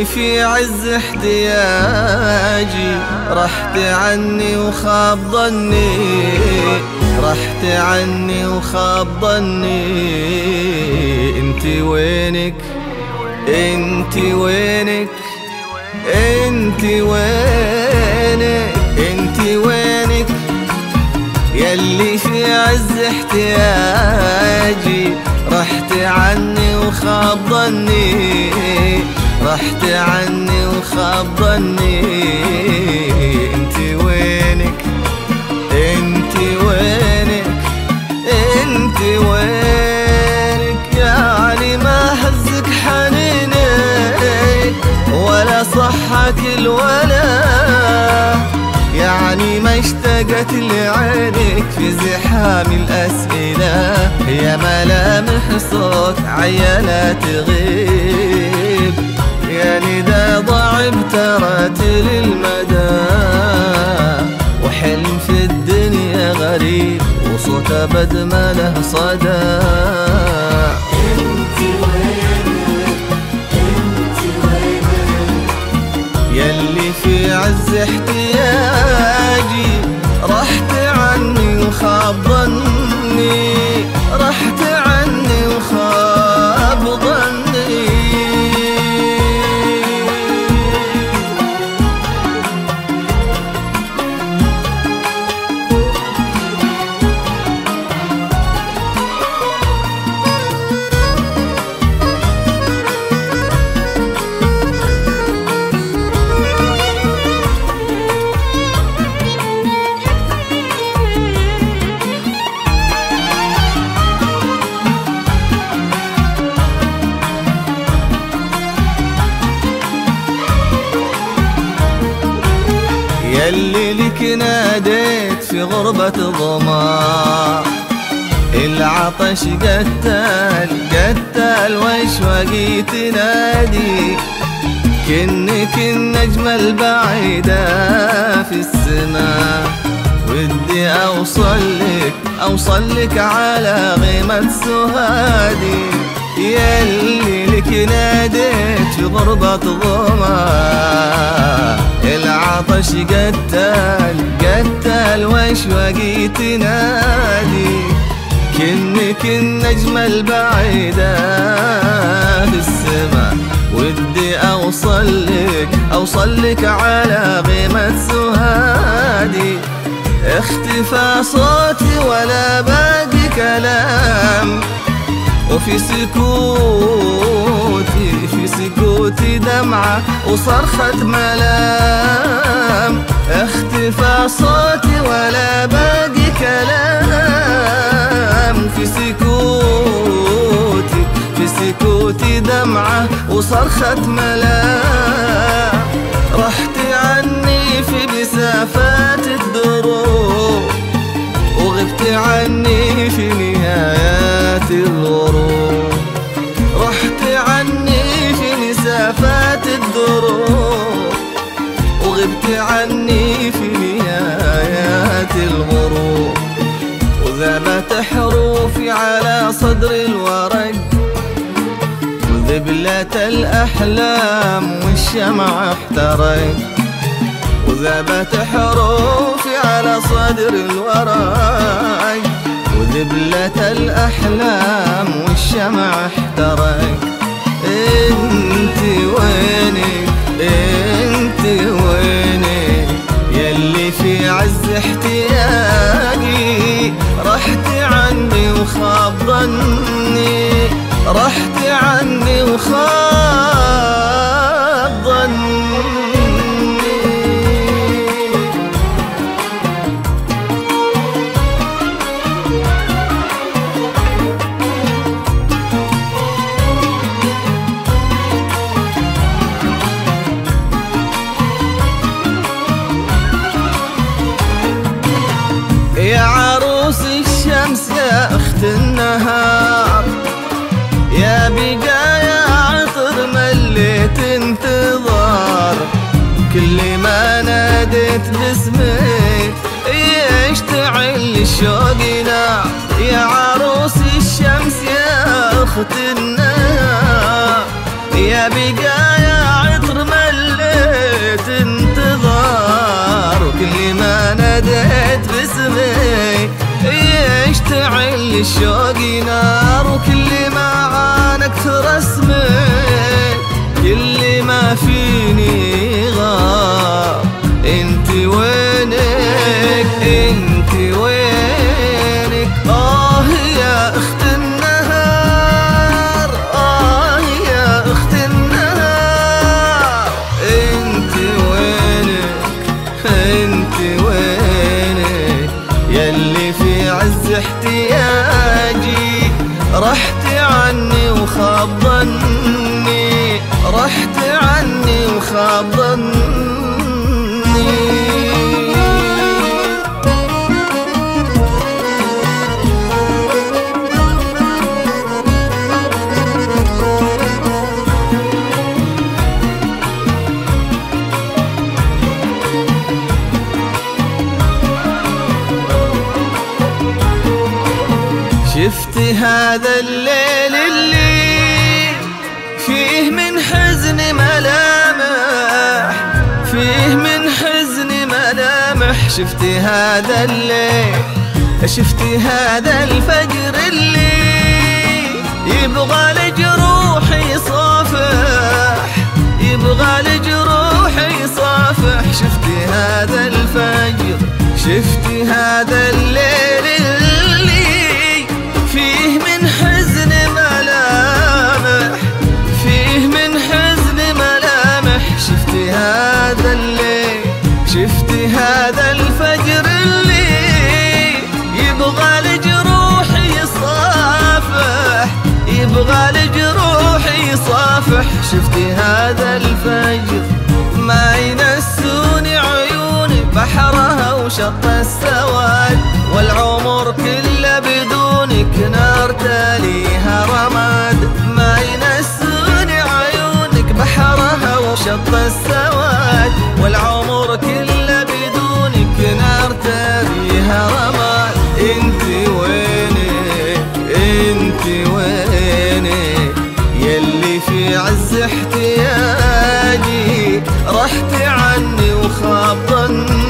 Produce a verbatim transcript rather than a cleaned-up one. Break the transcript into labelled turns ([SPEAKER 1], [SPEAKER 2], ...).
[SPEAKER 1] يلي في عز احتياجي رحت عني وخاب ظني، رحت عني وخاب ظني. انتي وينك انتي وينك انتي وينك انتي وينك يلي في عز احتياجي رحت عني وخاب ظني، رحت عني وخاب ظني. انتي وينك انتي وينك انتي وينك يعني ما هزك حنينك ولا صحك الولا، يعني ما اشتقت لعينك في زحام الأسئلة. يا ملامح صوت عيالة تغيب، يا ندى ضعب ترات للمدى، وحلم في الدنيا غريب وصوت أبد ما له صدى.
[SPEAKER 2] انتي وينك انتي وينك
[SPEAKER 1] يلي في عز احتياجي رحت عني وخاب ظني، رحت عني وخاب ظني. يلي لك ناديت في غربة ظما، العطش قتل قتل واشواقي تنادي. كنك النجمة البعيدة في السماء، ودي أوصلك أوصلك على غيمة سهادي. يلي لك ناديت في غربة ظما، العطش قتل قتل واشواقي تنادي. كنك النجمة البعيدة في السماء، ودي أوصلك أوصلك على غيمة سهادي. اختفى صوتي ولا باقي كلام، وفي سكوتي في سكوتي دمعة وصرخة ملام. اختفى صوتي ولا باقي كلام، في سكوتي في سكوتي دمعة وصرخة ملام. رحت عني في مسافات الدروب، وغبت عني في نهايات الغروب. رحت عني في مسافات الدروب، وغبت عني في نهايات الغروب. وذابت حروفي على صدر الورق، وذبلت الأحلام والشمع احترق. وذابت حروفي على صدر الورق، وذبلت الأحلام والشمع احترق. انتي وينك انتي وينك يلي في عز احتياجي رحت عني وخاب ظني، رحت عني وخاب ظني. يا عروس الشمس يا أخت النهار، يا بقايا عطر مليت انتظار. كل ما ناديت باسمك يشتعل الشوق نار. يا عروس الشمس يا أخت النهار، يا بقايا العطر مليت انتظار، وكل ما ناديت باسمي يشتعل الشوق نار، وكل ما عانقت رسمي كل ما فيني غار. انت وينك انت وينك آه يا اخت النهار، آه يا اخت النهار. انت وينك انت وينك يلي في عز احتياجي رحت عني وخاب ظني، رحت عني وخاب ظني. شفت هذا الليل اللي فيه من حزن ملامح، فيه من حزن ملامح. شفت هذا الليل، شفت هذا الفجر اللي يبغى لجروح يصافح، يبغى لجروح يصافح. شفت هذا الفجر، شفت هذا الليل اللي فيه من حزن ملامح، فيه من حزن ملامح. شفت هذا الليل، شفت هذا الفجر اللي يبغى لجروح يصافح، يبغى لجروح يصافح. شفت هذا الفجر ما ينسوني عيوني بحرها وشط السواد، والعمر كله بدونك نار تاليها رماد. ما ينسوني عيونك بحرها وشط السواد، والعمر كله بدونك نار تاليها رماد. انت وينك انت وينك يلي في عز احتياجي رحت عني وخاب ظني.